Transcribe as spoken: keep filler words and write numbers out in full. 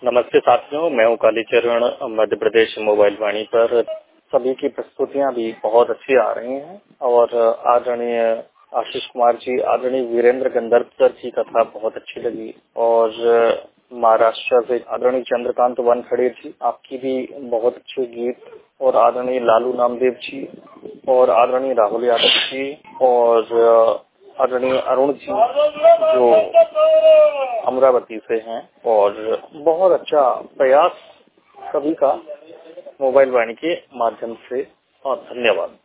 नमस्ते साथियों, मैं हूँ कालीचरण मध्य प्रदेश मोबाइल वाणी पर। सभी की प्रस्तुतियाँ भी बहुत अच्छी आ रही हैं और आदरणीय आशीष कुमार जी, आदरणीय वीरेंद्र गंधर्व सर की कथा बहुत अच्छी लगी और महाराष्ट्र से आदरणीय चंद्रकांत वानखेड़े जी, आपकी भी बहुत अच्छे गीत और आदरणीय लालू नामदेव जी और आदरणीय राहुल यादव जी और आदरणीय अरुण जी जो अमरावती से हैं और बहुत अच्छा प्रयास सभी का मोबाइल वाणी के माध्यम से। और धन्यवाद।